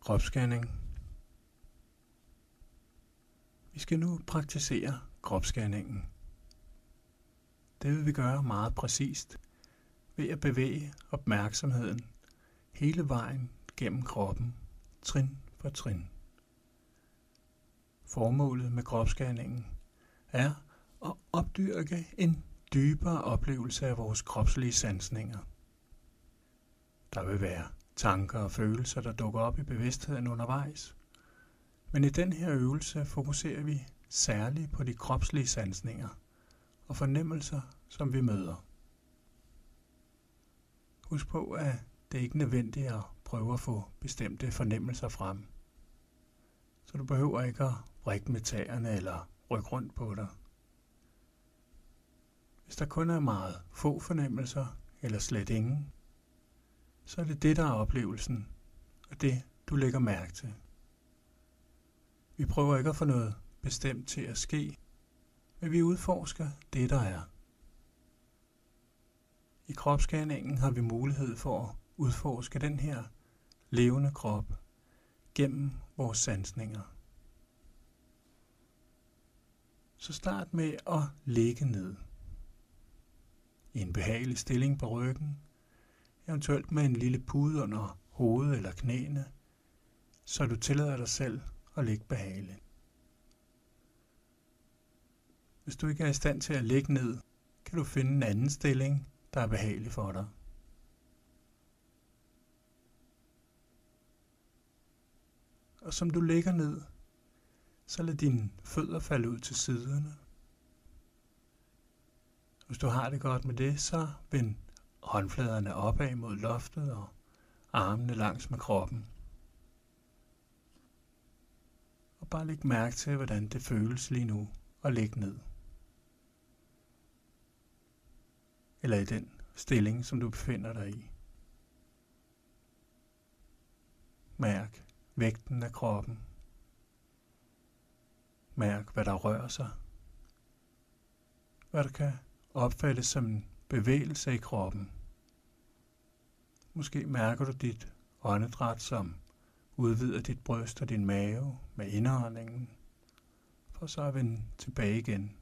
Kropsscanning. Vi skal nu praktisere kropsscanningen. Det vil vi gøre meget præcist ved at bevæge opmærksomheden hele vejen gennem kroppen, trin for trin. Formålet med kropsscanningen er at opdyrke en dybere oplevelse af vores kropslige sansninger. Der vil være tanker og følelser, der dukker op i bevidstheden undervejs. Men i den her øvelse fokuserer vi særligt på de kropslige sansninger og fornemmelser, som vi møder. Husk på, at det ikke er nødvendigt at prøve at få bestemte fornemmelser frem. Så du behøver ikke at vrikke med tæerne eller rykke rundt på dig. Hvis der kun er meget få fornemmelser eller slet ingen, så er det det, der er oplevelsen, og det, du lægger mærke til. Vi prøver ikke at få noget bestemt til at ske, men vi udforsker det, der er. I kropsscanningen har vi mulighed for at udforske den her levende krop gennem vores sansninger. Så start med at ligge ned i en behagelig stilling på ryggen, eventuelt med en lille pude under hovedet eller knæene, så du tillader dig selv at ligge behageligt. Hvis du ikke er i stand til at ligge ned, kan du finde en anden stilling, der er behagelig for dig. Og som du ligger ned, så lad dine fødder falde ud til siderne. Hvis du har det godt med det, så vend håndfladerne opad mod loftet og armene langs med kroppen. Og bare læg mærke til, hvordan det føles lige nu at ligge ned. Eller i den stilling, som du befinder dig i. Mærk vægten af kroppen. Mærk, hvad der rører sig. Hvad der kan opfattes som en bevægelse i kroppen. Måske mærker du dit åndedræt, som udvider dit bryst og din mave med indåndingen, for så at vende tilbage igen.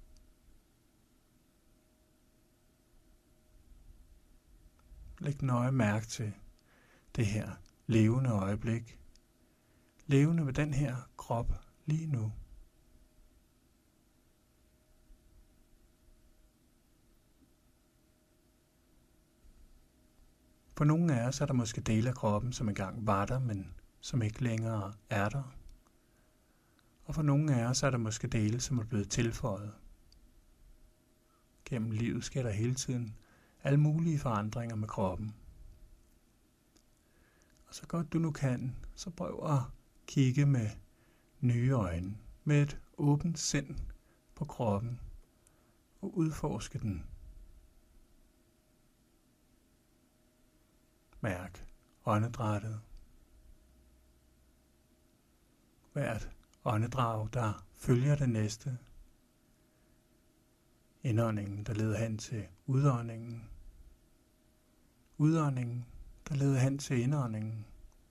Læg nøje mærke til det her levende øjeblik. Levende med den her krop lige nu. For nogle af os er der måske dele af kroppen, som engang var der, men som ikke længere er der. Og for nogle af os er der måske dele, som er blevet tilføjet. Gennem livet sker der hele tiden alle mulige forandringer med kroppen. Og så godt du nu kan, så prøv at kigge med nye øjne, med et åbent sind på kroppen, og udforske den. Mærk åndedrættet. Hvert åndedrag, der følger det næste. Indåndingen, der leder hen til udåndingen. Udåndingen, der leder hen til indåndingen.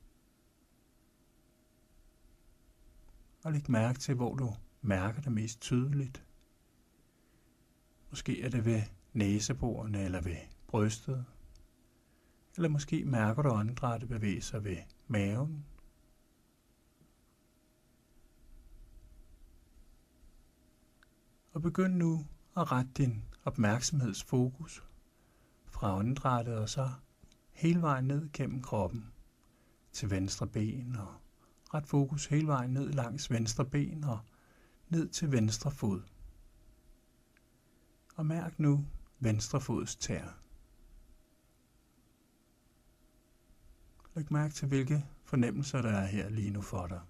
Og læg mærke til, hvor du mærker det mest tydeligt. Måske er det ved næseborene eller ved brystet. Eller måske mærker du åndedrættet bevæge sig ved maven. Og begynd nu at rette din opmærksomhedsfokus fra åndedrættet og så hele vejen ned gennem kroppen til venstre ben, og ret fokus hele vejen ned langs venstre ben og ned til venstre fod. Og mærk nu venstre fods tær. Læg mærke til, hvilke fornemmelser der er her lige nu for dig.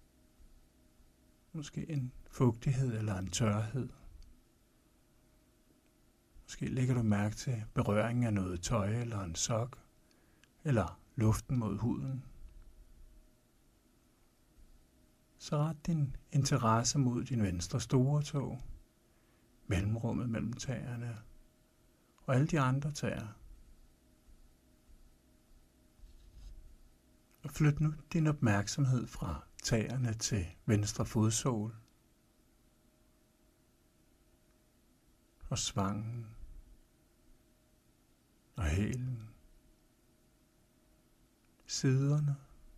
Måske en fugtighed eller en tørhed. Måske lægger du mærke til berøringen af noget tøj eller en sok, eller luften mod huden. Så ret din interesse mod din venstre store tå, mellemrummet mellem tæerne og alle de andre tæer. Og flyt nu din opmærksomhed fra tæerne til venstre fodsål og svangen og hælen, siderne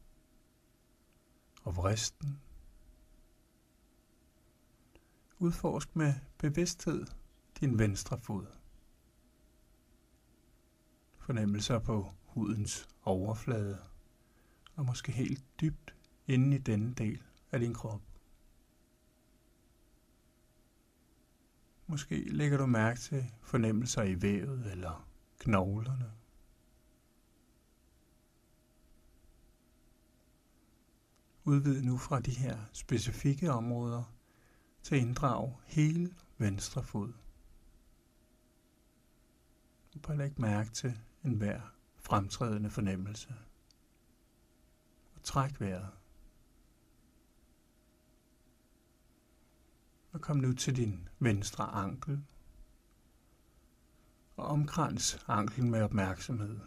og vristen. Udforsk med bevidsthed din venstre fod. Fornemmelser på hudens overflade og måske helt dybt inde i denne del af din krop. Måske lægger du mærke til fornemmelser i vævet eller knoglerne. Udvid nu fra de her specifikke områder til at inddrage hele venstre fod. Du bare læg mærke til enhver fremtrædende fornemmelse. Og træk vejret. Og kom nu til din venstre ankel. Og omkrans anklen med opmærksomhed.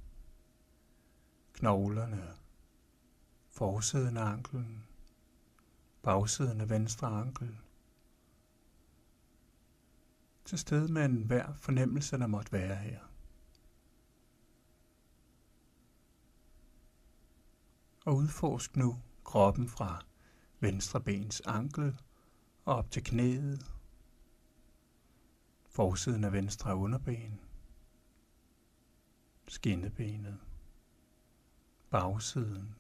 Knoglerne, forsiden af anklen, bagsiden af venstre ankel. Til stede med enhver fornemmelse, der måtte være her. Og udforsk nu kroppen fra venstre bens ankel og op til knæet, forsiden af venstre underben, skinnebenet, bagsiden,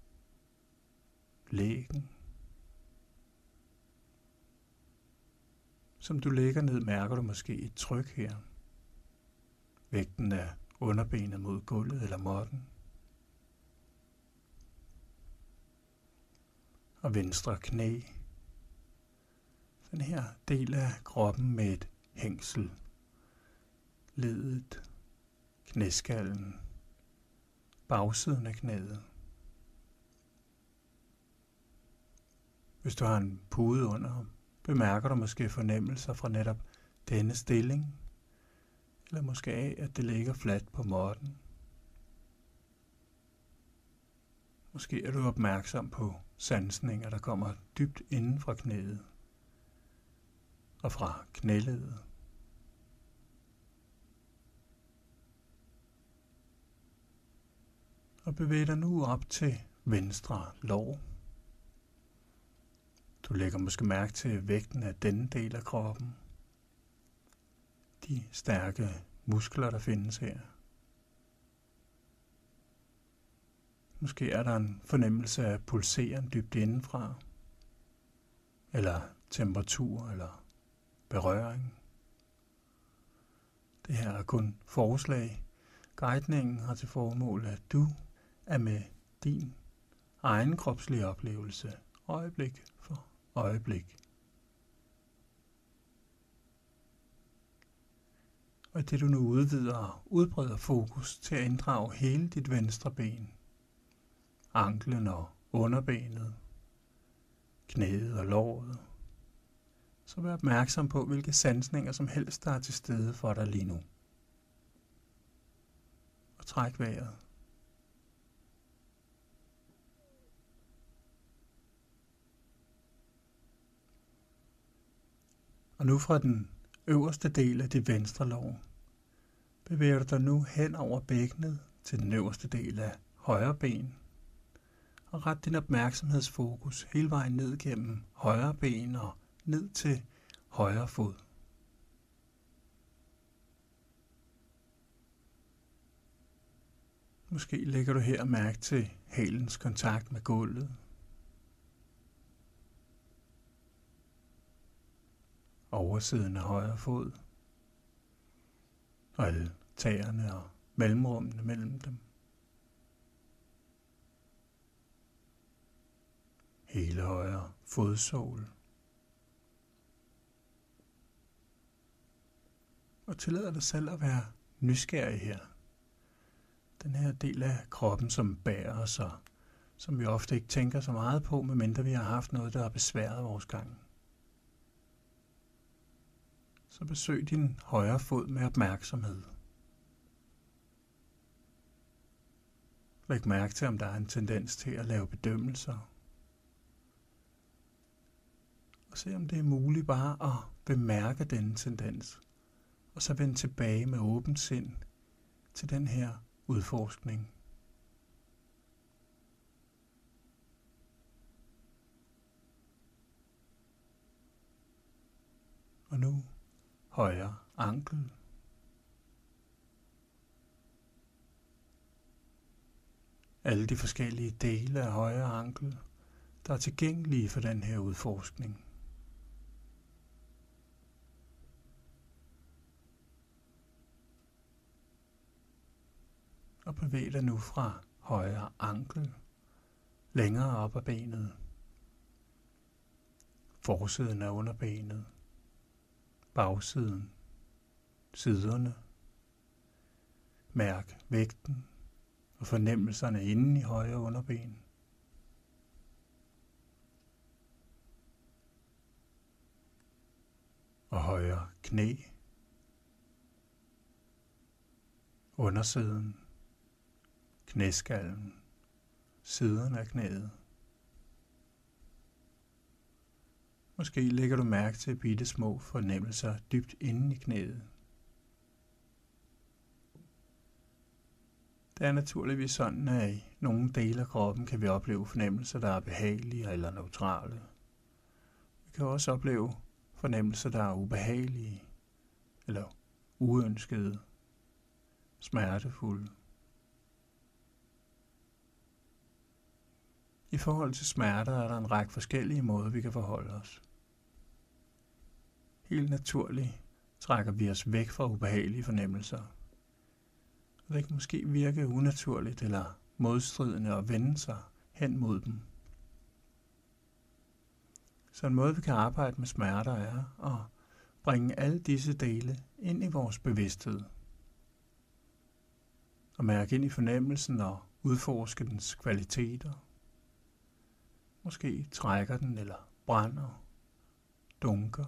lægen. Som du ligger ned, mærker du måske et tryk her. Vægten af underbenet mod gulvet eller måtten. Og venstre knæ. Den her del af kroppen med et hængsel. Ledet, knæskallen, bagsiden af knæet. Hvis du har en pude under, bemærker du måske fornemmelser fra netop denne stilling, eller måske af, at det ligger fladt på måtten. Måske er du opmærksom på sansninger, der kommer dybt inden fra knæet og fra knæledet. Og bevæg dig nu op til venstre lår. Du lægger måske mærke til vægten af denne del af kroppen. De stærke muskler, der findes her. Måske er der en fornemmelse af pulseren dybt indenfra. Eller temperatur eller berøring. Det her er kun forslag. Guidningen har til formål, at du er med din egen kropslige oplevelse øjeblik for øjeblik. Og det du nu udvider og udbreder fokus til at inddrage hele dit venstre ben, anklen og underbenet, knæet og låret, så vær opmærksom på, hvilke sansninger som helst der er til stede for dig lige nu. Og træk vejret. Og nu fra den øverste del af dit venstre lår, bevæger du dig nu hen over bækkenet til den øverste del af højre ben, og ret din opmærksomhedsfokus hele vejen ned gennem højre ben og ned til højre fod. Måske lægger du her mærke til hælens kontakt med gulvet. Oversiden af højre fod. Og alle tæerne og mellemrummene mellem dem. Hele højre fodsål. Og tillader dig selv at være nysgerrig her. Den her del af kroppen, som bærer os, og som vi ofte ikke tænker så meget på, medmindre vi har haft noget, der har besværet vores gang. Så besøg din højre fod med opmærksomhed. Læg mærke til, om der er en tendens til at lave bedømmelser. Og se, om det er muligt bare at bemærke denne tendens. Og så vende tilbage med åbent sind til den her udforskning. Og nu højre ankel. Alle de forskellige dele af højre ankel, der er tilgængelige for den her udforskning. Og bevæg dig nu fra højre ankel længere op ad benet. Forsiden af underbenet. Bagsiden. Siderne. Mærk vægten og fornemmelserne inde i højre underben. Og højre knæ. Undersiden. Knæskallen. Siden af knæet. Måske lægger du mærke til bitte små fornemmelser dybt inde i knæet. Det er naturligvis sådan, at i nogle dele af kroppen kan vi opleve fornemmelser, der er behagelige eller neutrale. Vi kan også opleve fornemmelser, der er ubehagelige eller uønskede, smertefulde. I forhold til smerter er der en række forskellige måder, vi kan forholde os. Helt naturligt trækker vi os væk fra ubehagelige fornemmelser. Og det kan måske virke unaturligt eller modstridende at vende sig hen mod dem. Så en måde, vi kan arbejde med smerter, er at bringe alle disse dele ind i vores bevidsthed. Og mærke ind i fornemmelsen og udforske dens kvaliteter. Måske trækker den eller brænder, dunker.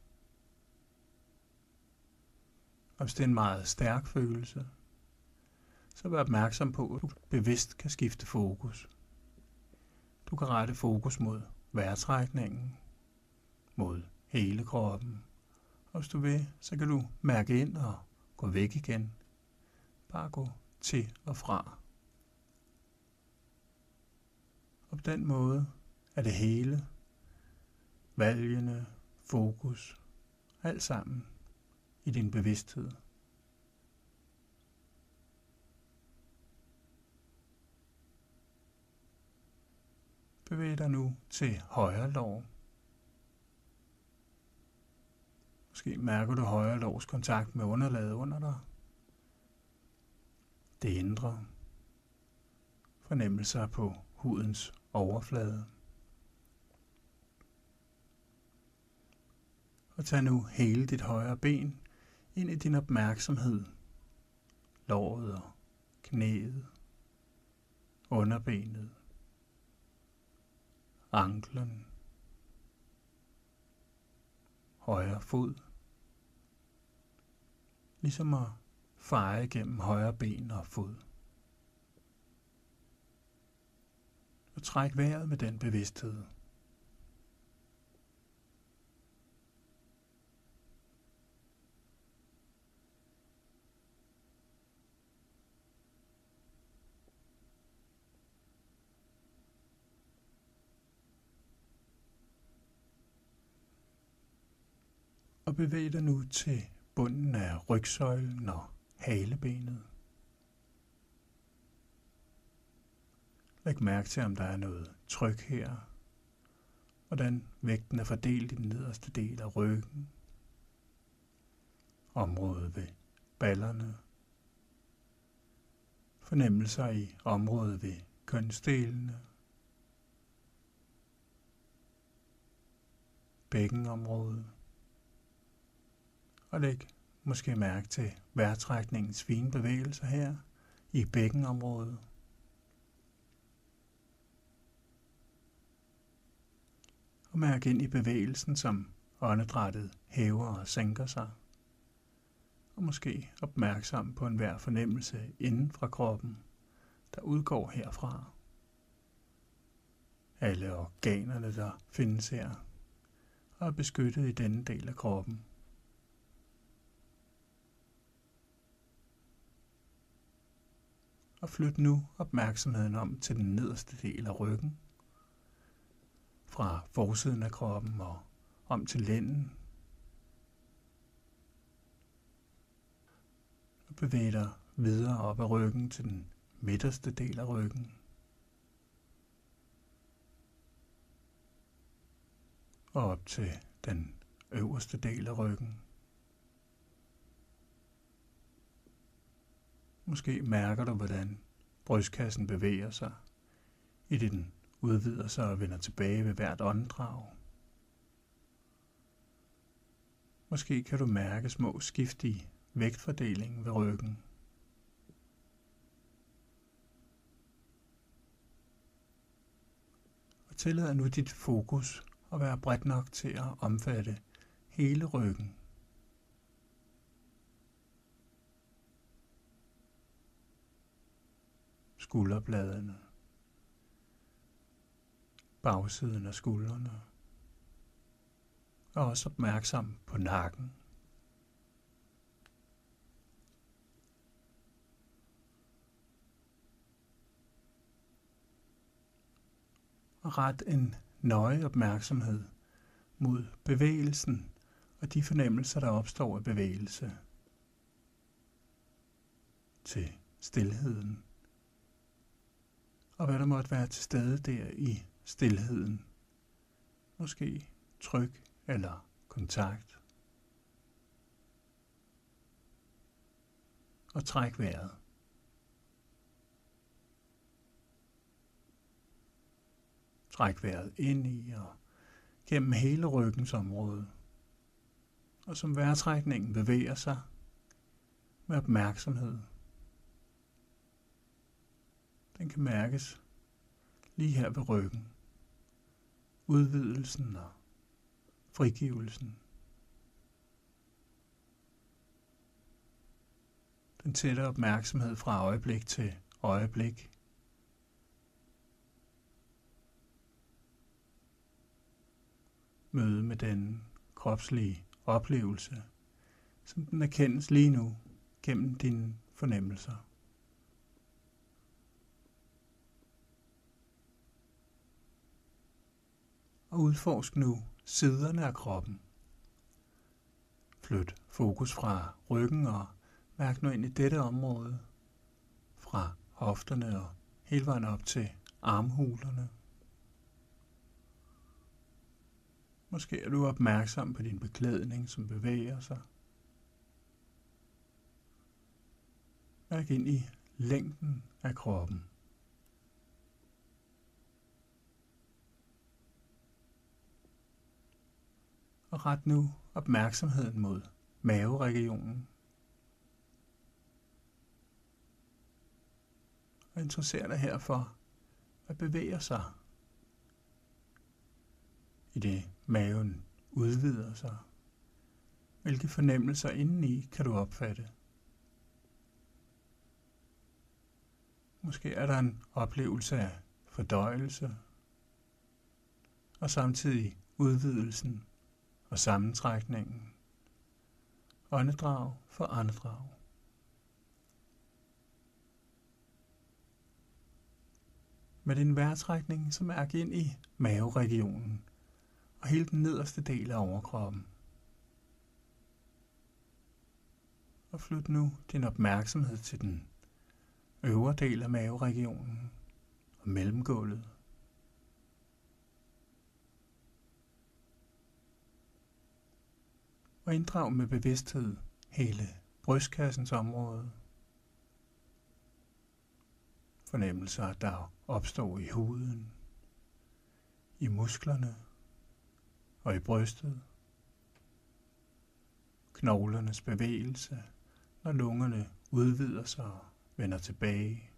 Og hvis det er en meget stærk følelse, så vær opmærksom på, at du bevidst kan skifte fokus. Du kan rette fokus mod vejrtrækningen, mod hele kroppen. Og hvis du vil, så kan du mærke ind og gå væk igen. Bare gå til og fra. Og på den måde er det hele, valgene, fokus, alt sammen i din bevidsthed. Bevæg dig nu til højre lår. Måske mærker du højre lårs kontakt med underlaget under dig. Det indre. Fornemmelser på hudens overflade. Og tag nu hele dit højre ben ind i din opmærksomhed. Låret og knæet. Underbenet. Anklen. Højre fod. Ligesom at feje gennem højre ben og fod. Og træk vejret med den bevidsthed. Og bevæg dig nu til bunden af rygsøjlen og halebenet. Læg mærke til, om der er noget tryk her. Hvordan vægten er fordelt i den nederste del af ryggen. Området ved ballerne. Fornemmelser i området ved kønsdelene. Bækkenområdet. Og læg måske mærke til vejrtrækningens fine bevægelser her i bækkenområdet. Og mærk ind i bevægelsen, som åndedrættet hæver og sænker sig. Og måske opmærksom på enhver fornemmelse inden fra kroppen, der udgår herfra. Alle organerne, der findes her, og er beskyttet i denne del af kroppen. Og flyt nu opmærksomheden om til den nederste del af ryggen, fra forsiden af kroppen og om til lænden. Og bevæg dig videre op ad ryggen til den midterste del af ryggen. Og op til den øverste del af ryggen. Måske mærker du, hvordan brystkassen bevæger sig, i det den udvider sig og vender tilbage ved hvert åndedrag. Måske kan du mærke små skift i vægtfordelingen ved ryggen. Og tillad nu dit fokus at være bredt nok til at omfatte hele ryggen. Skulderbladene, bagsiden af skuldrene, og også opmærksom på nakken. Og ret en nøje opmærksomhed mod bevægelsen og de fornemmelser, der opstår af bevægelse, til stilheden, og hvad der måtte være til stede der i stilheden. Måske tryk eller kontakt. Og træk vejret. Træk vejret ind i og gennem hele ryggens område. Og som vejrtrækningen bevæger sig med opmærksomhed. Den kan mærkes lige her ved ryggen. Udvidelsen og frigivelsen. Den tætte opmærksomhed fra øjeblik til øjeblik. Møde med den kropslige oplevelse, som den erkendes lige nu gennem dine fornemmelser. Og udforsk nu siderne af kroppen. Flyt fokus fra ryggen og mærk nu ind i dette område, fra hofterne og hele vejen op til armhulerne. Måske er du opmærksom på din beklædning, som bevæger sig. Mærk ind i længden af kroppen. Og ret nu opmærksomheden mod maveregionen. Og interesser dig herfor, hvad bevæger sig. I det maven udvider sig. Hvilke fornemmelser indeni kan du opfatte? Måske er der en oplevelse af fordøjelse, og samtidig udvidelsen og sammentrækningen. Åndedrag for åndedrag. Med din vejrtrækning, så mærk ind i maveregionen og hele den nederste del af overkroppen. Og flyt nu din opmærksomhed til den øvre del af maveregionen og mellemgulvet. Og inddrag med bevidsthed hele brystkassens område. Fornemmelser, der opstår i huden, i musklerne og i brystet. Knoglernes bevægelse, når lungerne udvider sig og vender tilbage.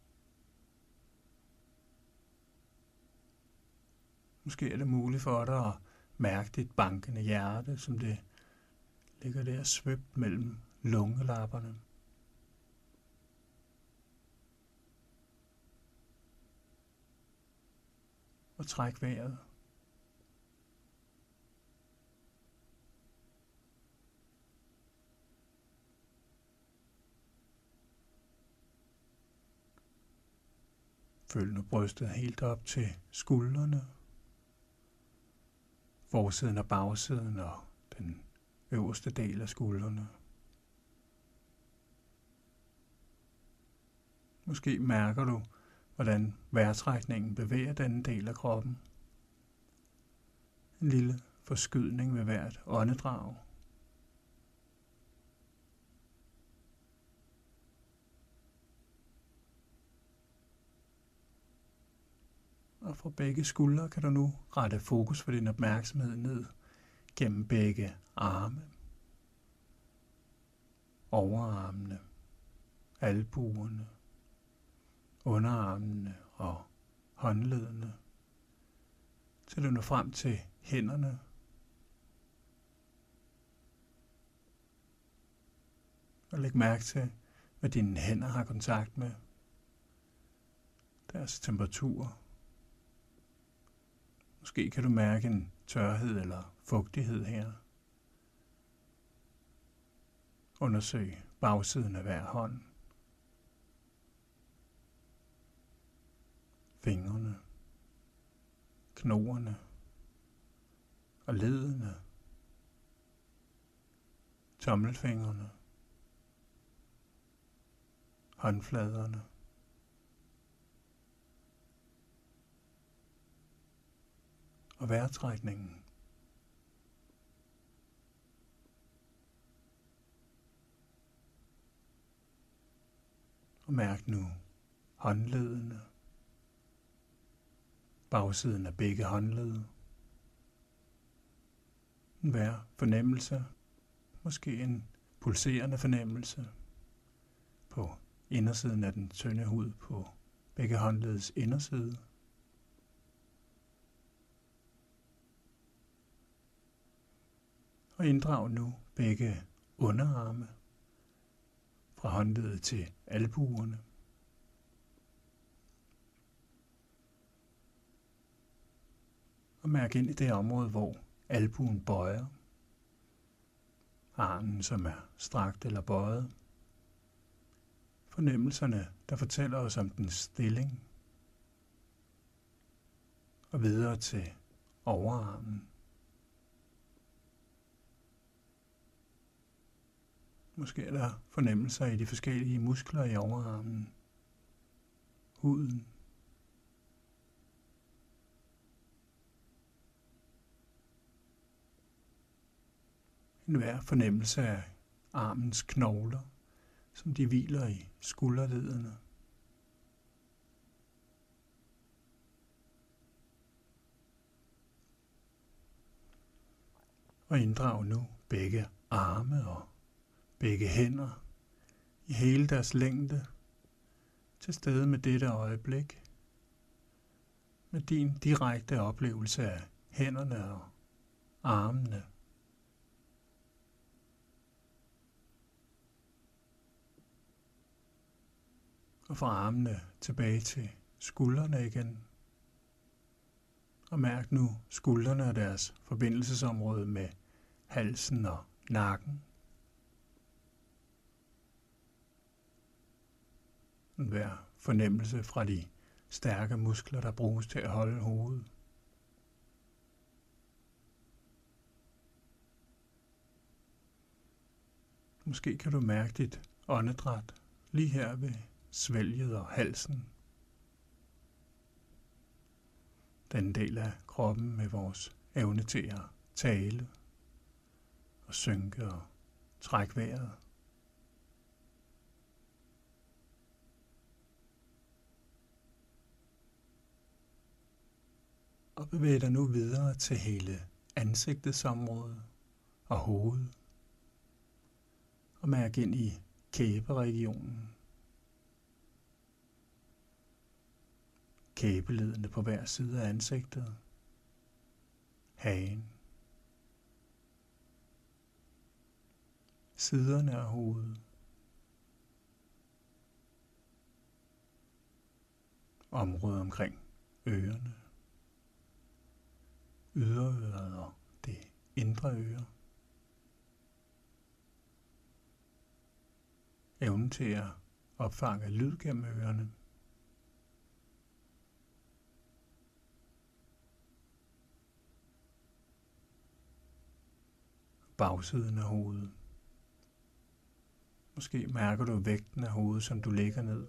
Måske er det muligt for dig at mærke dit bankende hjerte, som det ligger der svøbt mellem lungelapperne. og træk vejret. Følg nu brystet helt op til skuldrene, forsiden og bagsiden og den øverste del af skuldrene. Måske mærker du, hvordan vejrtrækningen bevæger denne del af kroppen. En lille forskydning ved hvert åndedrag. Og fra begge skuldre kan du nu rette fokus for din opmærksomhed ned gennem begge arme, overarmene, albuerne, underarmene og håndledene, til du når frem til hænderne. Og læg mærke til, hvad dine hænder har kontakt med, deres temperatur. Måske kan du mærke en tørhed eller fugtighed her. Undersøg bagsiden af hver hånd. Fingrene, knoerne og leddene, tommelfingrene, håndfladerne. Og vejrtrækningen. Og mærk nu håndleddene, bagsiden af begge håndled. Hver fornemmelse, måske en pulserende fornemmelse på indersiden af den tynde hud på begge håndledets inderside. Og inddrag nu begge underarme fra håndledet til albuerne. Og mærk ind i det område, hvor albuen bøjer. Armen, som er strakt eller bøjet. Fornemmelserne, der fortæller os om den stilling. Og videre til overarmen. Måske er der fornemmelser i de forskellige muskler i overarmen. Huden. Enhver fornemmelse af armens knogler, som de hviler i skulderledene. Og inddrag nu begge arme og begge hænder i hele deres længde, til stede med dette øjeblik, med din direkte oplevelse af hænderne og armene. Og fra armene tilbage til skuldrene igen. Og mærk nu skuldrene og deres forbindelsesområde med halsen og nakken. Hver fornemmelse fra de stærke muskler, der bruges til at holde hovedet. Måske kan du mærke dit åndedræt lige her ved svælget og halsen. Den del af kroppen med vores evne til at tale og synke og trække vejret. Og bevæg dig nu videre til hele ansigtets område og hovedet. Og mærk ind i kæberegionen. Kæbeledene på hver side af ansigtet. Hagen. Siderne af hovedet. Området omkring ørerne. indre øre. Evnen til at opfange lyd gennem ørerne. Bagsiden af hovedet. Måske mærker du vægten af hovedet, som du lægger ned.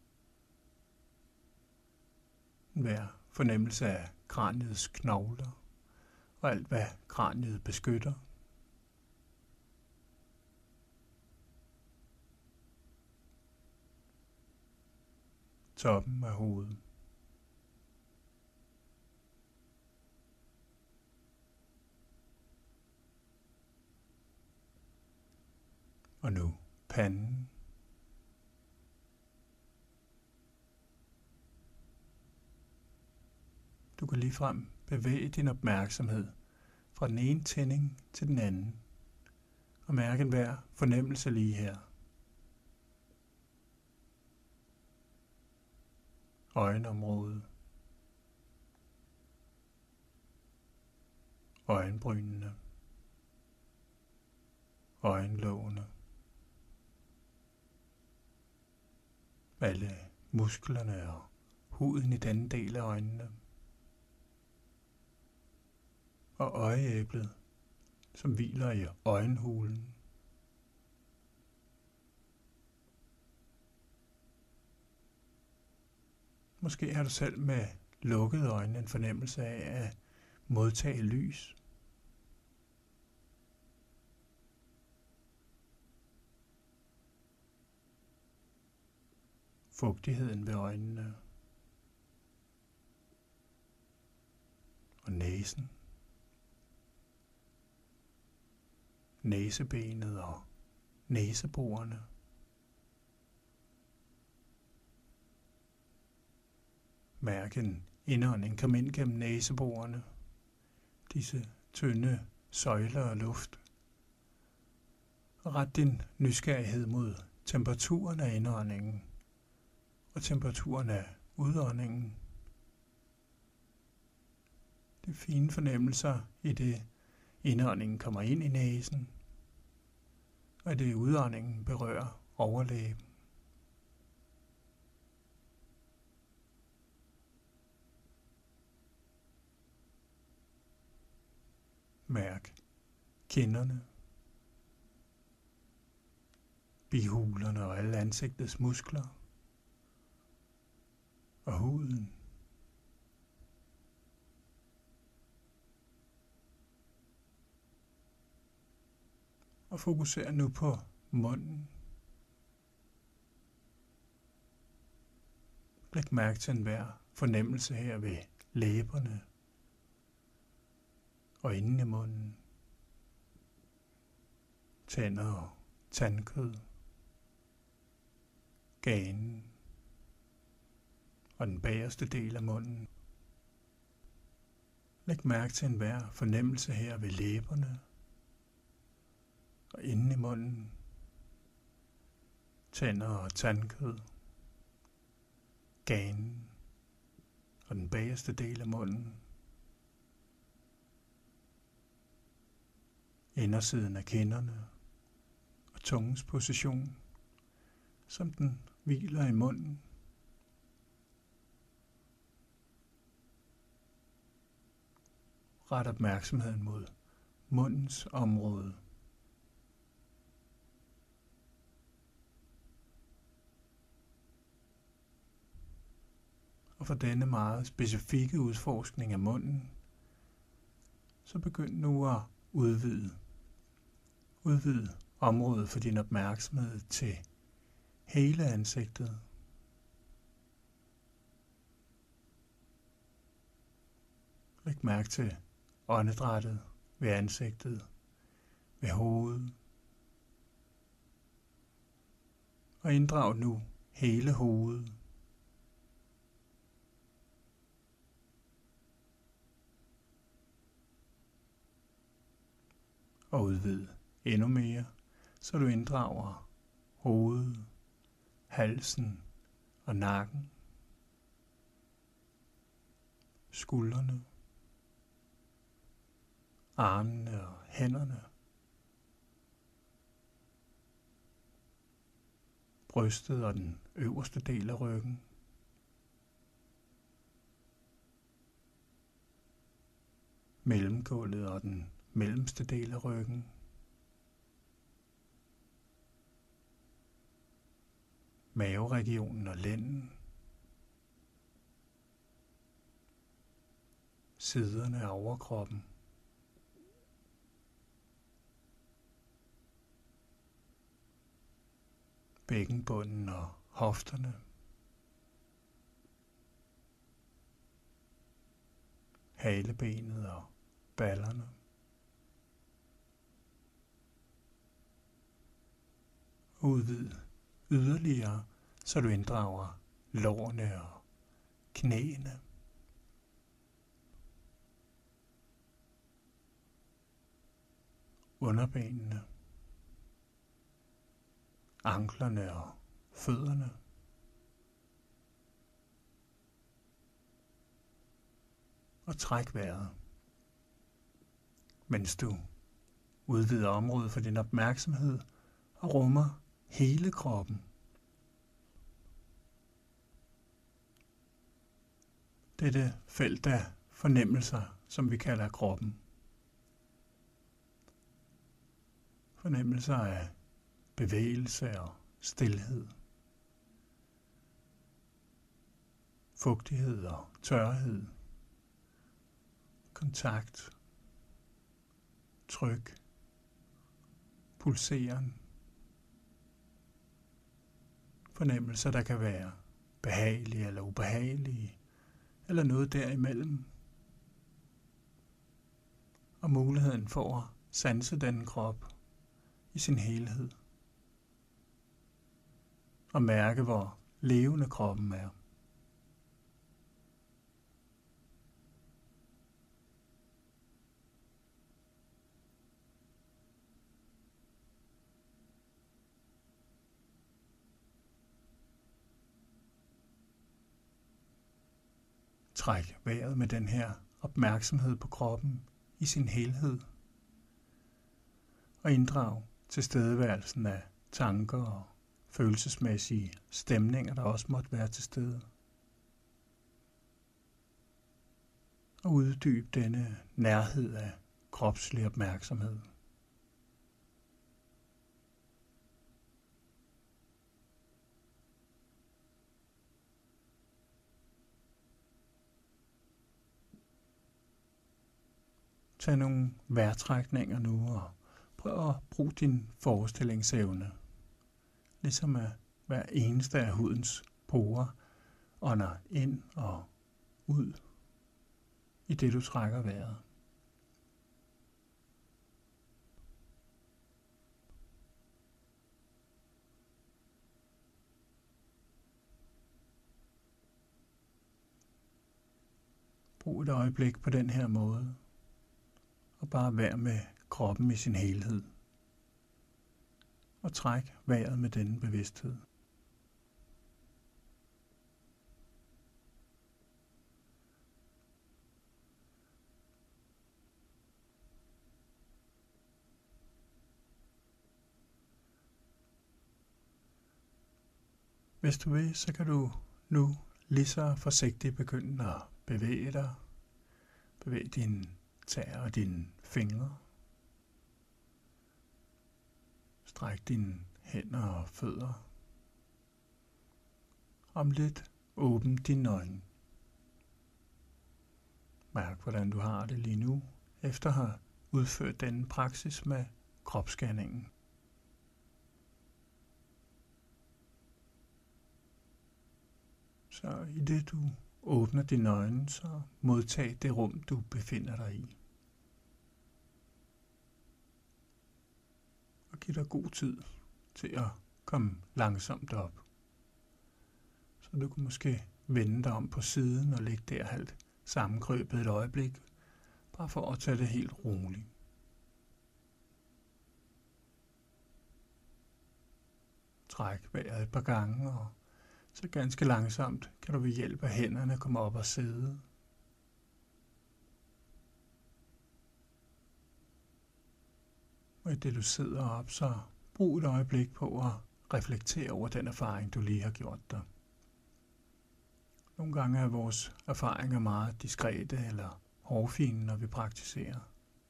Hver fornemmelse af kraniets knogler og alt, hvad kraniet beskytter. Toppen af hovedet. Og nu panden. Du kan ligefrem bevæge din opmærksomhed fra den ene tænding til den anden, og mærke enhver fornemmelse lige her. Øjenområdet, øjenbrynene, øjenlågene, alle musklerne og huden i denne del af øjnene, og øjeæblet, som hviler i øjenhulen. Måske har du selv med lukkede øjne en fornemmelse af at modtage lys. Fugtigheden ved øjnene og næsen, næsebenet og næseborene. Mærk en indånding komme ind gennem næseborene, disse tynde søjler af luft. Og ret din nysgerrighed mod temperaturen af indåndingen og temperaturen af udåndingen. De fine fornemmelser i det indåndingen kommer ind i næsen, og i det udåndingen berører overlæben. Mærk kinderne, bihulerne og alle ansigtets muskler og huden. Og fokuser nu på munden. Læg mærke til enhver fornemmelse her ved læberne og inden i munden. Tænder og tandkød, ganen og den bagerste del af munden. Læg mærke til enhver fornemmelse her ved læberne og inden i munden. Tænder og tandkød, ganen og den bagerste del af munden. Indersiden af kinderne og tungens position, som den hviler i munden. Ret opmærksomheden mod mundens område. Og for denne meget specifikke udforskning af munden, så begynd nu at udvide området for din opmærksomhed til hele ansigtet. Læg mærke til åndedrættet ved ansigtet, ved hovedet. Og inddrag nu hele hovedet. Og udvid endnu mere, så du inddrager hovedet, halsen og nakken, skuldrene, armene og hænderne, brystet og den øverste del af ryggen, mellemgulvet og den mellemste del af ryggen, maveregionen og lænden, siderne af overkroppen, bækkenbunden og hofterne, halebenet og ballerne, udvid yderligere, så du inddrager lårene og knæene, underbenene, anklerne og fødderne, og træk vejret, mens du udvider området for din opmærksomhed og rummer hele kroppen. Dette felt af fornemmelser, som vi kalder kroppen. Fornemmelser af bevægelse og stilhed, fugtighed og tørhed, kontakt, tryk, pulseren, fornemmelser, der kan være behagelige eller ubehagelige, eller noget derimellem, og muligheden for at sanse den krop i sin helhed, og mærke, hvor levende kroppen er. Træk vejret med den her opmærksomhed på kroppen i sin helhed, og inddrag tilstedeværelsen af tanker og følelsesmæssige stemninger, der også måtte være til stede. Og uddyb denne nærhed af kropslig opmærksomhed. Tag nogle vejrtrækninger nu og prøv at bruge din forestillingsevne. Ligesom at hver eneste af hudens porer ånder ind og ud, i det du trækker vejret. Brug et øjeblik på den her måde, og bare vær med kroppen i sin helhed. Og træk vejret med denne bevidsthed. Hvis du vil, så kan du nu lige så forsigtigt begynde at bevæge dig. Bevæg dine tæer og dine fingre. Stræk dine hænder og fødder. Om lidt åbn dine øjne. Mærk, hvordan du har det lige nu, efter at have udført denne praksis med kropsscanningen. Så i det du åbner dine øjne, så modtag det rum, du befinder dig i. Og giv dig god tid til at komme langsomt op. Så du kan måske vende dig om på siden og ligge der halvt sammenkrøbet et øjeblik, bare for at tage det helt roligt. Træk vejret et par gange, og så ganske langsomt kan du ved hjælp af hænderne komme op og sidde. Og i det du sidder op, så brug et øjeblik på at reflektere over den erfaring, du lige har gjort dig. Nogle gange er vores erfaringer meget diskrete eller hårfine, når vi praktiserer.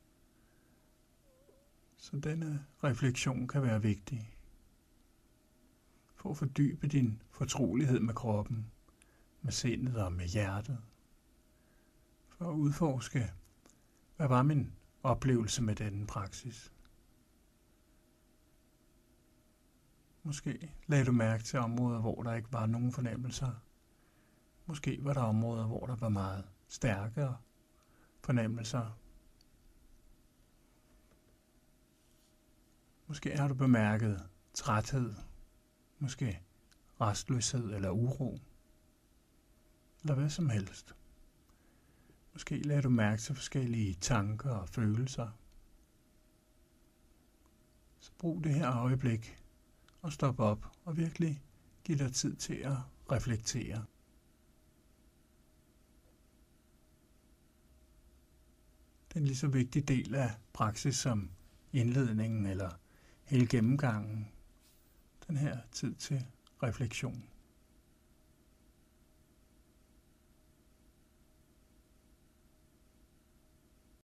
Så denne refleksion kan være vigtig for at fordybe din fortrolighed med kroppen, med sindet og med hjertet. For at udforske, hvad var min oplevelse med denne praksis? Måske lagde du mærke til områder, hvor der ikke var nogen fornemmelser. Måske var der områder, hvor der var meget stærkere fornemmelser. Måske har du bemærket træthed, måske restløshed eller uro, eller hvad som helst. Måske lagde du mærke til forskellige tanker og følelser. Så brug det her øjeblik og stop op og virkelig giv dig tid til at reflektere. Det er en lige så vigtig del af praksis som indledningen eller hele gennemgangen. Den her tid til refleksion.